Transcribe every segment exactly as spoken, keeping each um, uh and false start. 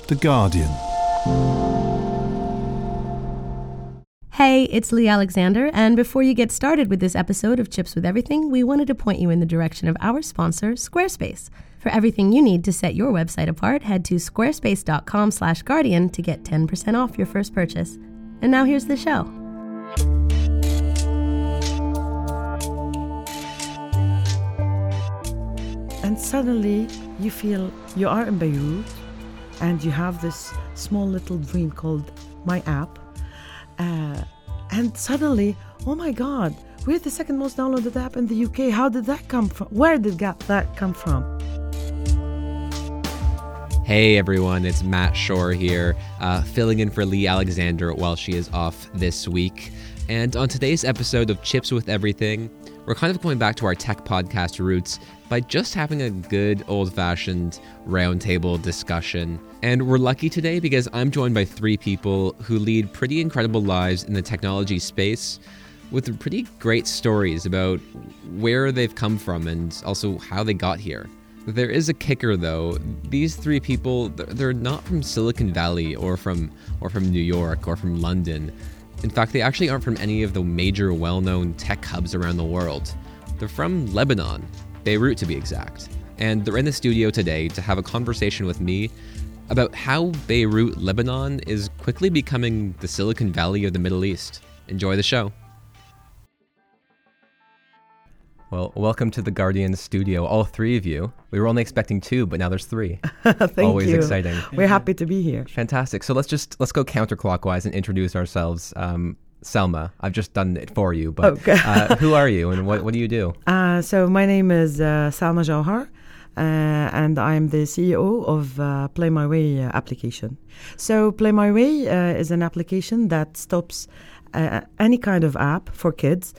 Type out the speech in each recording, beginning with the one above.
The Guardian. Hey, it's Lee Alexander, and before you get started with this episode of Chips with Everything, we wanted to point you in the direction of our sponsor, Squarespace. For everything you need to set your website apart, head to squarespace.com slash guardian to get ten percent off your first purchase. And now here's the show. And suddenly you feel you are in Beirut and you have this small little dream called My App. Uh, and suddenly, oh my God, we're the second most downloaded app in the U K. How did that come from? Where did that come from? Hey everyone, it's Matt Shore here, uh, filling in for Lee Alexander while she is off this week. And on today's episode of Chips with Everything, we're kind of going back to our tech podcast roots by just having a good old-fashioned roundtable discussion. And we're lucky today because I'm joined by three people who lead pretty incredible lives in the technology space with pretty great stories about where they've come from and also how they got here. There is a kicker though. These three people, they're not from Silicon Valley or from or from New York or from London. In fact, they actually aren't from any of the major well-known tech hubs around the world. They're from Lebanon, Beirut to be exact. And they're in the studio today to have a conversation with me about how Beirut, Lebanon is quickly becoming the Silicon Valley of the Middle East. Enjoy the show. Well, welcome to the Guardian studio, all three of you. We were only expecting two, but now there's three. Thank Always you. exciting. We're happy to be here. Fantastic. So let's just let's go counterclockwise and introduce ourselves. Um, Selma, I've just done it for you, but okay. uh, who are you and what what do you do? Uh, so my name is uh, Salma Jauhar, uh, and I'm the C E O of uh, Play My Way uh, application. So Play My Way uh, is an application that stops Uh, any kind of app for kids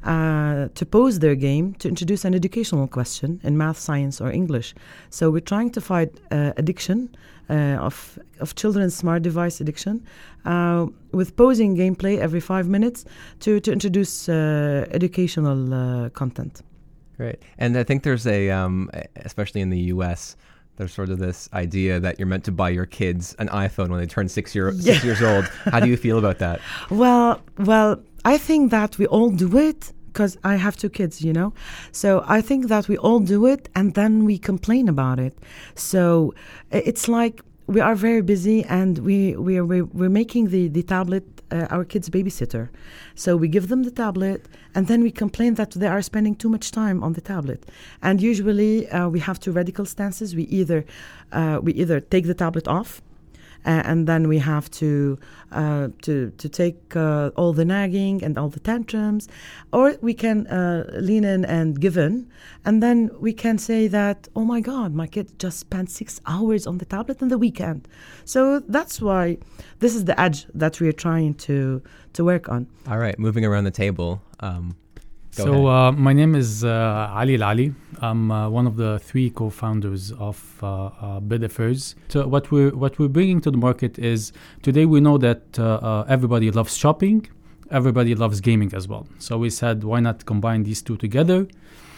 uh, to pause their game to introduce an educational question in math, science, or English. So we're trying to fight uh, addiction uh, of of children's smart device addiction uh, with pausing gameplay every five minutes to to introduce uh, educational uh, content. Great, and I think there's a um, especially in the U S. There's sort of this idea that you're meant to buy your kids an iPhone when they turn six, year, yeah. six years old. How do you feel about that? Well, well, I think that we all do it because I have two kids, you know. So I think that we all do it and then we complain about it. So it's like we are very busy and we, we are, we're, we're making the, the tablet uh, our kids' babysitter. So we give them the tablet and then we complain that they are spending too much time on the tablet. And usually uh, we have two radical stances. We either uh, we either take the tablet off uh, and then we have to uh, to to take uh, all the nagging and all the tantrums, or we can uh, lean in and give in, and then we can say that, oh my God, my kid just spent six hours on the tablet in the weekend. So that's why this is the edge that we're trying to to work on. All right, moving around the table. Um, Go so uh, my name is uh, Ali Al-Ali. I'm uh, one of the three co-founders of uh, uh, Bidaffairs. So what we're what we're bringing to the market is today we know that uh, uh, everybody loves shopping, everybody loves gaming as well. So we said why not combine these two together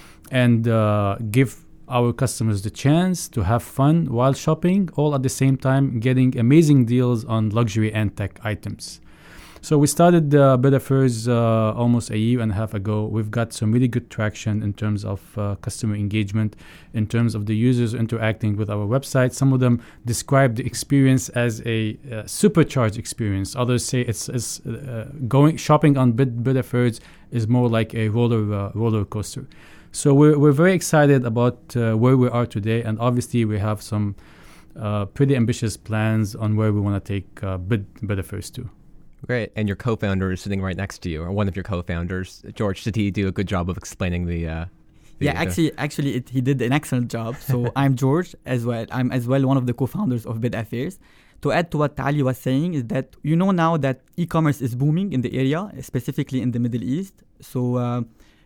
and uh, give our customers the chance to have fun while shopping, all at the same time getting amazing deals on luxury and tech items. So we started uh, Bidaffairs uh, almost a year and a half ago. We've got some really good traction in terms of uh, customer engagement, in terms of the users interacting with our website. Some of them describe the experience as a uh, supercharged experience. Others say it's, it's uh, going shopping on Bid- Bidaffairs is more like a roller uh, roller coaster. So we're we're very excited about uh, where we are today, and obviously we have some uh, pretty ambitious plans on where we want to take uh, Bid- Bidaffairs to. Great. And your co-founder is sitting right next to you, or one of your co-founders. George, did he do a good job of explaining the... Uh, the yeah, actually, actually, it, he did an excellent job. So I'm George as well. I'm as well one of the co-founders of Bidaffairs. To add to what Ali was saying is that you know now that e-commerce is booming in the area, specifically in the Middle East. So, uh,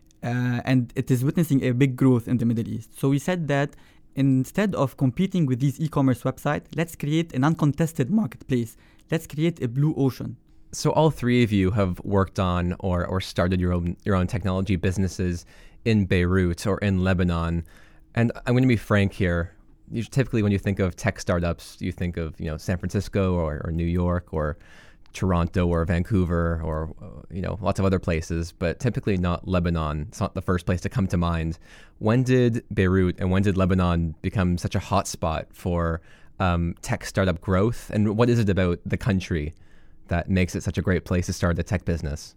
uh, and it is witnessing a big growth in the Middle East. So we said that instead of competing with these e-commerce websites, let's create an uncontested marketplace. Let's create a blue ocean. So all three of you have worked on or, or started your own your own technology businesses in Beirut or in Lebanon. And I'm going to be frank here. you typically when you think of tech startups, you think of, you know, San Francisco or, or New York or Toronto or Vancouver or, uh, you know, lots of other places, but typically not Lebanon. It's not the first place to come to mind. When did Beirut and when did Lebanon become such a hotspot for um, tech startup growth? And what is it about the country that makes it such a great place to start a tech business?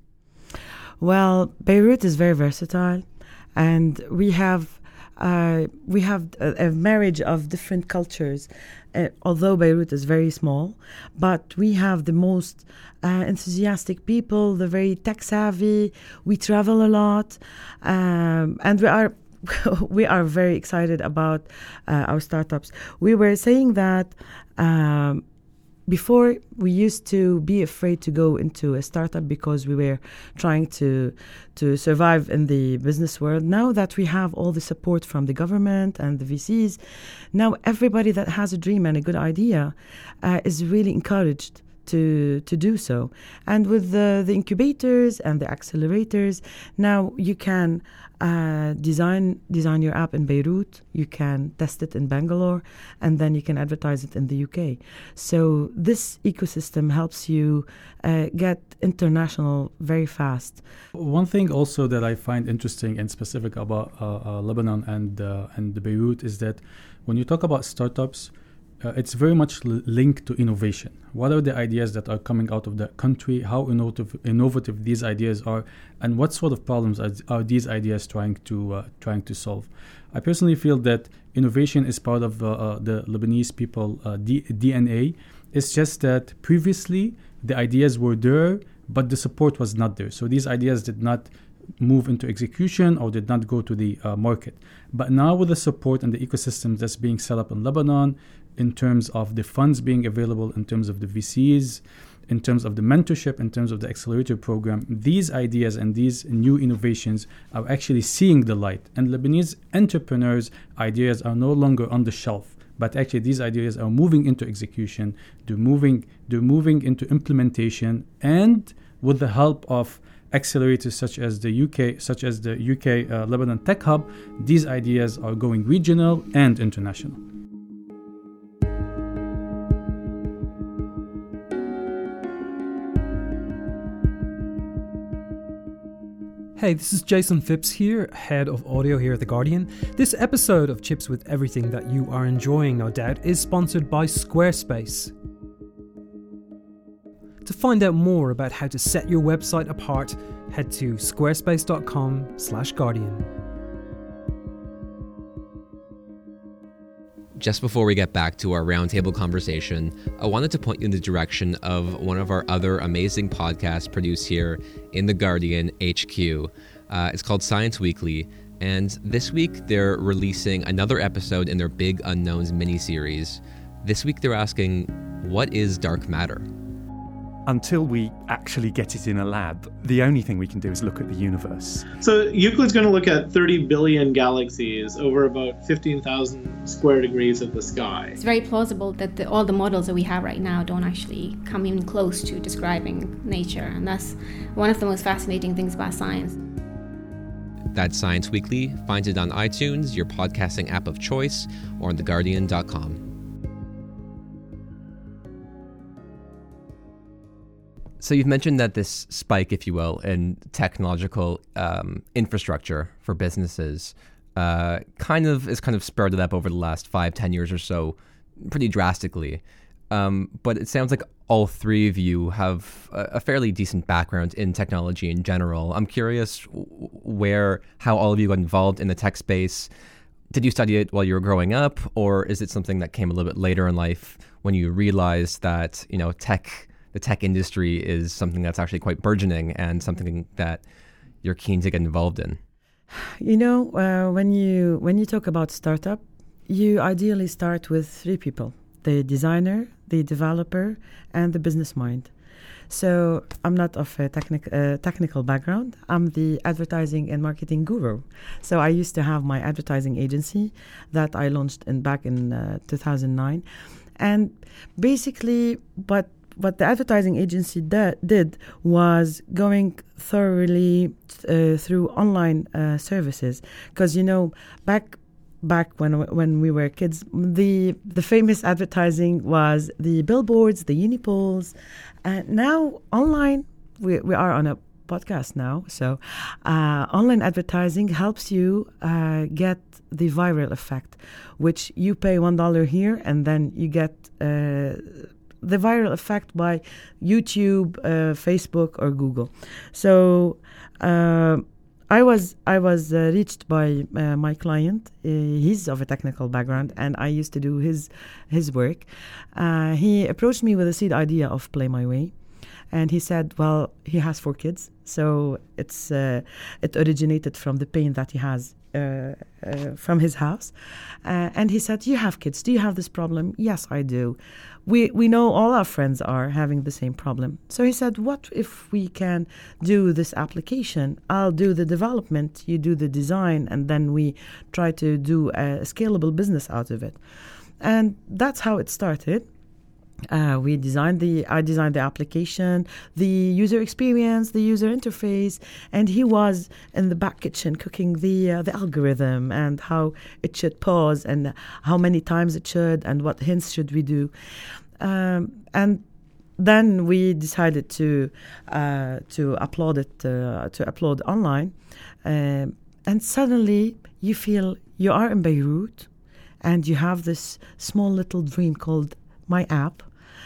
Well, Beirut is very versatile, and we have uh, we have a, a marriage of different cultures. Uh, although Beirut is very small, but we have the most uh, enthusiastic people, the very tech savvy. We travel a lot, um, and we are we are very excited about uh, our startups. We were saying that. Um, Before, we used to be afraid to go into a startup because we were trying to to survive in the business world. Now that we have all the support from the government and the V Cs, now everybody that has a dream and a good idea uh, is really encouraged to to do so. And with the, the incubators and the accelerators, now you can uh, design design your app in Beirut, you can test it in Bangalore, and then you can advertise it in the U K. So this ecosystem helps you uh, get international very fast. One thing also that I find interesting and specific about uh, uh, Lebanon and uh, and Beirut is that when you talk about startups, Uh, it's very much l- linked to innovation. What are the ideas that are coming out of the country? How innovative, innovative these ideas are, and what sort of problems are, are these ideas trying to uh, trying to solve? I personally feel that innovation is part of uh, uh, the Lebanese people uh, D- D N A. It's just that previously the ideas were there, but the support was not there. So these ideas did not move into execution or did not go to the uh, market. But now with the support and the ecosystem that's being set up in Lebanon, in terms of the funds being available, in terms of the V Cs, in terms of the mentorship, in terms of the accelerator program, these ideas and these new innovations are actually seeing the light. And Lebanese entrepreneurs' ideas are no longer on the shelf, but actually these ideas are moving into execution, they're moving, they're moving into implementation, and with the help of accelerators such as the U K, such as the U K uh, Lebanon Tech Hub, these ideas are going regional and international. Hey, this is Jason Phipps here, head of audio here at The Guardian. This episode of Chips with Everything that you are enjoying, no doubt, is sponsored by Squarespace. To find out more about how to set your website apart, head to squarespace.com slash guardian. Just before we get back to our roundtable conversation, I wanted to point you in the direction of one of our other amazing podcasts produced here in The Guardian H Q. Uh, it's called Science Weekly, and this week they're releasing another episode in their Big Unknowns miniseries. This week they're asking, what is dark matter? Until we actually get it in a lab, the only thing we can do is look at the universe. So Euclid's going to look at thirty billion galaxies over about fifteen thousand square degrees of the sky. It's very plausible that the, all the models that we have right now don't actually come even close to describing nature, and that's one of the most fascinating things about science. That's Science Weekly. Find it on iTunes, your podcasting app of choice, or on the guardian dot com. So you've mentioned that this spike, if you will, in technological um, infrastructure for businesses uh, kind of is kind of spurred up over the last five, ten years or so, pretty drastically. Um, but it sounds like all three of you have a, a fairly decent background in technology in general. I'm curious where, how all of you got involved in the tech space. Did you study it while you were growing up, or is it something that came a little bit later in life when you realized that, you know, tech... the tech industry is something that's actually quite burgeoning and something that you're keen to get involved in? You know, uh, when you when you talk about startup, you ideally start with three people: the designer, the developer, and the business mind. So I'm not of a technic- uh, technical background. I'm the advertising and marketing guru. So I used to have my advertising agency that I launched in back in uh, two thousand nine, and basically, but what the advertising agency da- did was going thoroughly uh, through online uh, services. Because, you know, back back when when we were kids, the the famous advertising was the billboards, the unipoles, and now online we we are on a podcast now. So uh, online advertising helps you uh, get the viral effect, which you pay one dollar here and then you get uh, the viral effect by YouTube, uh, Facebook, or Google. So. Uh, I was I was uh, reached by uh, my client. Uh, he's of a technical background, and I used to do his his work. Uh, he approached me with a seed idea of Play My Way, and he said, "Well, he has four kids, so it's uh, it originated from the pain that he has uh, uh, from his house." Uh, and he said, "You have kids. Do you have this problem?" "Yes, I do. We we know all our friends are having the same problem." So he said, "What if we can do this application? I'll do the development, you do the design, and then we try to do a scalable business out of it." And that's how it started. Uh, we designed the, I designed the application, the user experience, the user interface, and he was in the back kitchen cooking the uh, the algorithm and how it should pause and how many times it should and what hints should we do. Um, and then we decided to uh, to upload it uh, to upload online, um, and suddenly you feel you are in Beirut, and you have this small little dream called My App.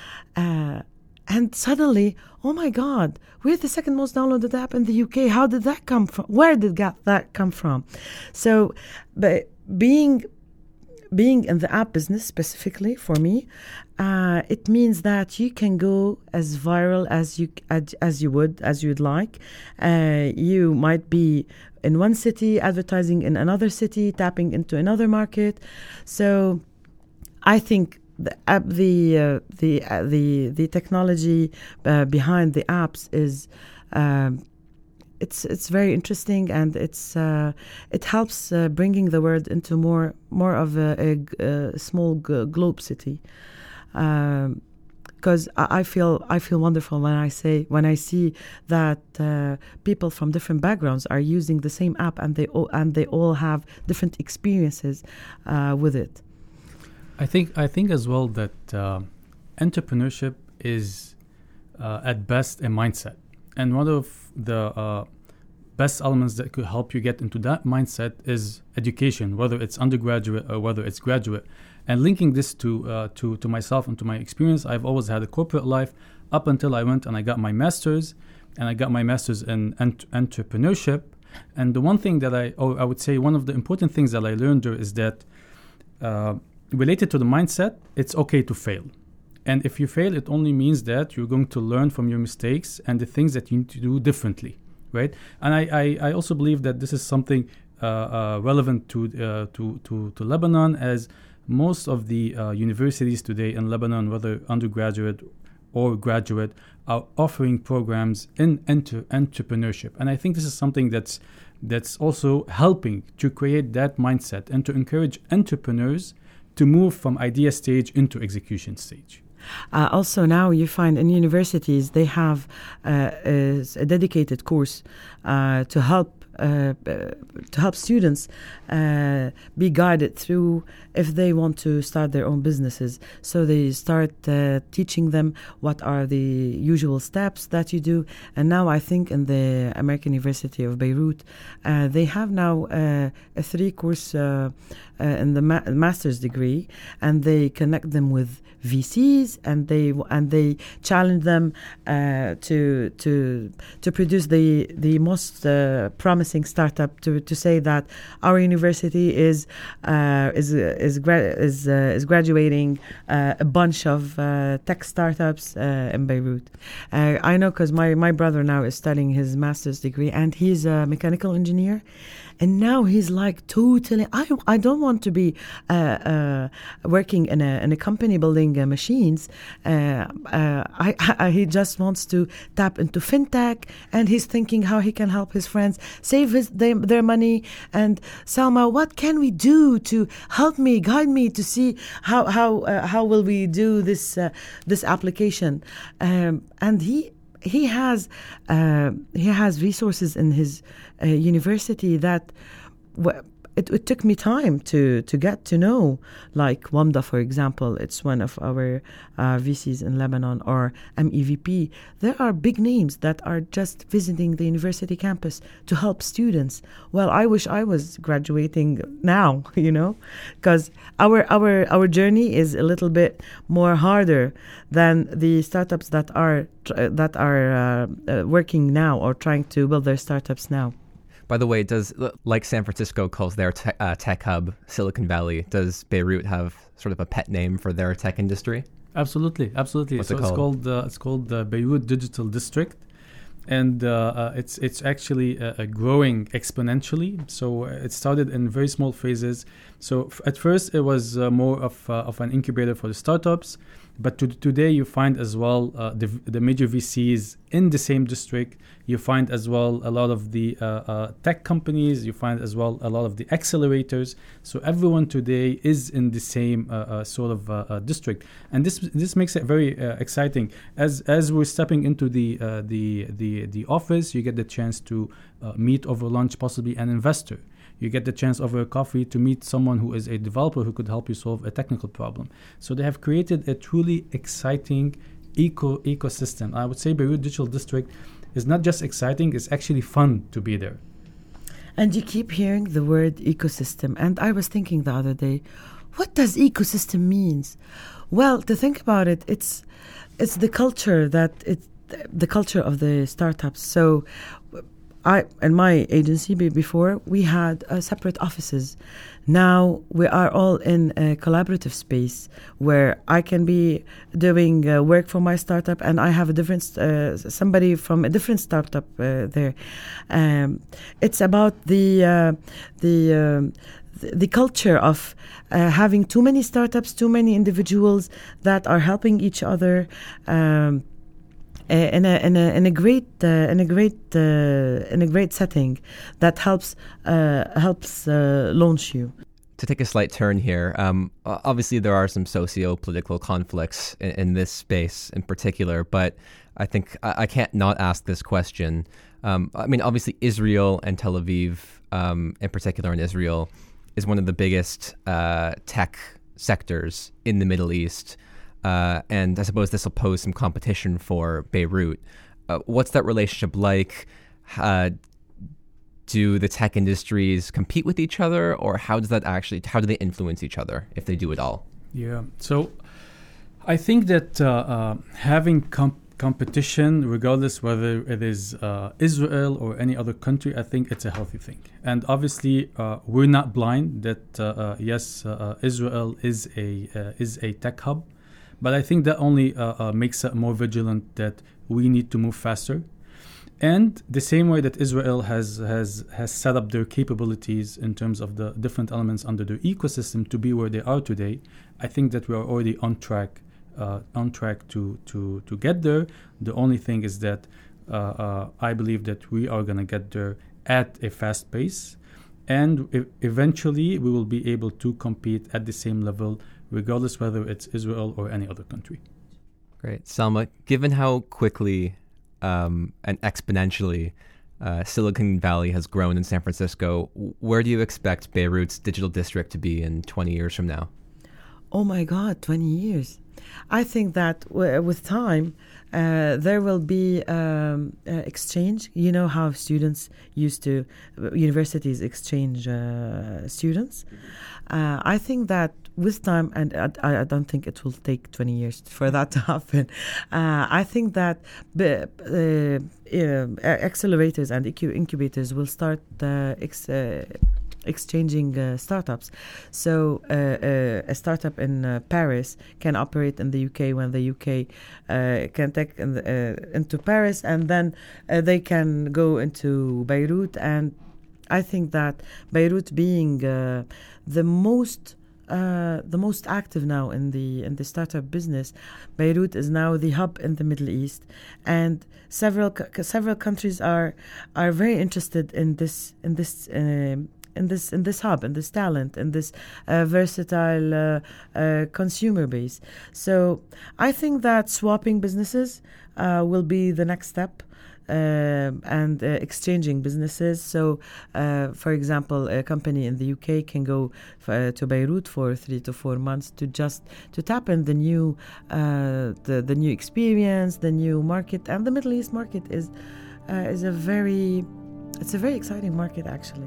Uh, and suddenly, oh my God, we're the second most downloaded app in the U K. How did that come from? Where did that come from? So, but being being in the app business specifically for me, uh, it means that you can go as viral as you as, as you would as you'd like. Uh, you might be in one city, advertising in another city, tapping into another market. So, I think. The app, the uh, the uh, the the technology uh, behind the apps is um, it's it's very interesting, and it's uh, it helps uh, bringing the world into more more of a, a, a small g- globe city. Because um, I, I feel I feel wonderful when I say when I see that uh, people from different backgrounds are using the same app, and they all, and they all have different experiences uh, with it. I think I think as well that uh, entrepreneurship is uh, at best a mindset, and one of the uh, best elements that could help you get into that mindset is education, whether it's undergraduate or whether it's graduate. And linking this to uh, to to myself and to my experience, I've always had a corporate life up until I went and I got my master's, and I got my master's in ent- entrepreneurship. And the one thing that I oh, I would say one of the important things that I learned there is that. Uh, Related to the mindset, it's okay to fail. And if you fail, it only means that you're going to learn from your mistakes and the things that you need to do differently, right? And I, I, I also believe that this is something uh, uh, relevant to, uh, to, to, to Lebanon, as most of the uh, universities today in Lebanon, whether undergraduate or graduate, are offering programs in enter- entrepreneurship. And I think this is something that's that's also helping to create that mindset and to encourage entrepreneurs to move from idea stage into execution stage. Uh, also now you find in universities they have uh, a, a dedicated course uh, to help uh, to help students uh, be guided through if they want to start their own businesses. So they start uh, teaching them what are the usual steps that you do. And now I think in the American University of Beirut, uh, they have now uh, a three course uh, uh, in the ma- master's degree, and they connect them with V Cs, and they and they challenge them uh, to to to produce the the most uh, promising startup. To, to say that our university is uh, is is gra- is uh, is graduating uh, a bunch of uh, tech startups uh, in Beirut. Uh, I know because my my brother now is studying his master's degree, and he's a mechanical engineer. And now he's like totally. I I don't want to be uh, uh, working in a in a company building uh, machines. Uh, uh, I, I he just wants to tap into fintech, and he's thinking how he can help his friends save his their, their money. And Salma, what can we do to help me, guide me to see how how uh, how will we do this uh, this application? Um, and he. He has uh, he has resources in his uh, university that w- it, it took me time to, to get to know, like WAMDA, for example. It's one of our uh, V Cs in Lebanon, or M E V P. There are big names that are just visiting the university campus to help students. Well, I wish I was graduating now, you know, because our our our journey is a little bit more harder than the startups that are uh, that are uh, uh, working now or trying to build their startups now. By the way, does like San Francisco calls their te- uh, tech hub Silicon Valley, does Beirut have sort of a pet name for their tech industry? Absolutely, absolutely. What's so it it's called? called uh, it's called the Beirut Digital District, and uh, uh, it's it's actually uh, uh, growing exponentially. So uh, it started in very small phases. So f- at first it was uh, more of uh, of an incubator for the startups, but to- today you find as well uh, the the major V Cs in the same district. You find as well a lot of the uh, uh, tech companies. You find as well a lot of the accelerators. So everyone today is in the same uh, uh, sort of uh, uh, district, and this this makes it very uh, exciting. As as we're stepping into the uh, the the the office, you get the chance to uh, meet over lunch possibly an investor. You get the chance over a coffee to meet someone who is a developer who could help you solve a technical problem. So they have created a truly exciting eco ecosystem. I would say Beirut Digital District is not just exciting, it's actually fun to be there. And you keep hearing the word ecosystem. And I was thinking the other day, what does ecosystem means? Well, to think about it, it's it's the culture that it's the culture of the startups. So I and my agency before, we had uh, separate offices. Now we are all in a collaborative space where I can be doing uh, work for my startup, and I have a different uh, somebody from a different startup uh, there. Um, it's about the uh, the. Um, the culture of uh, having too many startups, too many individuals that are helping each other. Um, Uh, in a in a in a great uh, in a great uh, in a great setting that helps uh, helps uh, launch you. To take a slight turn here, um, obviously there are some socio-political conflicts in, in this space in particular, but I think I, I can't not ask this question. Um, I mean, obviously Israel and Tel Aviv, um, in particular in Israel, is one of the biggest uh, tech sectors in the Middle East. Uh, and I suppose this will pose some competition for Beirut. Uh, what's that relationship like? Uh, do the tech industries compete with each other, or how does that actually, how do they influence each other, if they do at all? Yeah, so I think that uh, uh, having comp- competition, regardless whether it is uh, Israel or any other country, I think it's a healthy thing. And obviously, uh, we're not blind that, uh, uh, yes, uh, uh, Israel is a uh, is a tech hub. But I think that only uh, uh, makes it more vigilant that we need to move faster. And the same way that Israel has, has, has set up their capabilities in terms of the different elements under their ecosystem to be where they are today, I think that we are already on track uh, on track to, to, to get there. The only thing is that uh, uh, I believe that we are going to get there at a fast pace. And e- eventually we will be able to compete at the same level, regardless whether it's Israel or any other country. Great. Salma, given how quickly um, and exponentially uh, Silicon Valley has grown in San Francisco, where do you expect Beirut's digital district to be in twenty years from now? Oh my God, twenty years. I think that w- with time, uh, there will be um, uh, exchange. You know how students used to, uh, universities exchange uh, students. Uh, I think that with time, and I, I don't think it will take twenty years for that to happen. Uh, I think that b- uh, uh, accelerators and incubators will start uh, ex- uh, exchanging uh, startups. So uh, uh, a startup in uh, Paris can operate in the U K when the U K uh, can take in the, uh, into Paris, and then uh, they can go into Beirut. And I think that Beirut being uh, the most Uh, the most active now in the in the startup business, Beirut is now the hub in the Middle East, and several co- several countries are are very interested in this in this uh, in this in this hub, in this talent, in this uh, versatile uh, uh, consumer base. So I think that swapping businesses uh, will be the next step. uh, and uh, exchanging businesses. So, uh, for example, a company in the U K can go f- uh, to Beirut for three to four months to just to tap in the new uh, the the new experience, the new market, and the Middle East market is uh, is a very it's a very exciting market actually.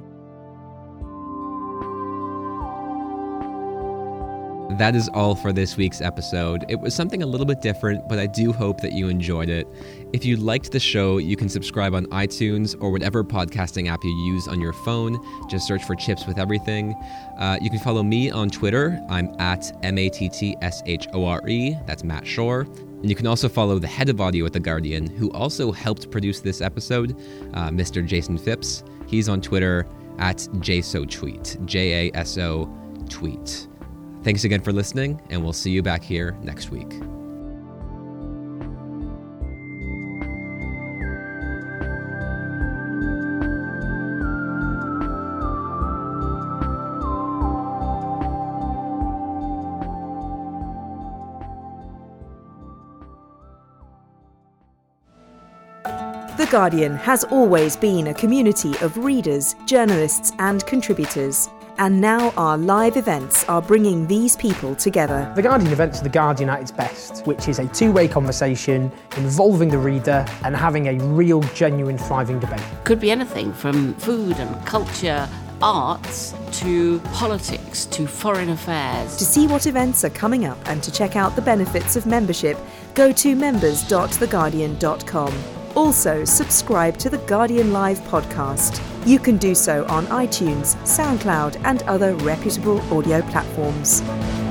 That is all for this week's episode. It was something a little bit different, but I do hope that you enjoyed it. If you liked the show, you can subscribe on iTunes or whatever podcasting app you use on your phone. Just search for Chips with Everything. Uh, you can follow me on Twitter. I'm at M A T T S H O R E. That's Matt Shore. And you can also follow the head of audio at The Guardian, who also helped produce this episode, uh, Mister Jason Phipps. He's on Twitter at JasoTweet, J A S O tweet. Thanks again for listening, and we'll see you back here next week. The Guardian has always been a community of readers, journalists, and contributors. And now our live events are bringing these people together. The Guardian events are The Guardian at its best, which is a two-way conversation involving the reader and having a real, genuine, thriving debate. Could be anything from food and culture, arts, to politics, to foreign affairs. To see what events are coming up and to check out the benefits of membership, go to members dot the guardian dot com. Also, subscribe to the Guardian Live podcast. You can do so on iTunes, SoundCloud, and other reputable audio platforms.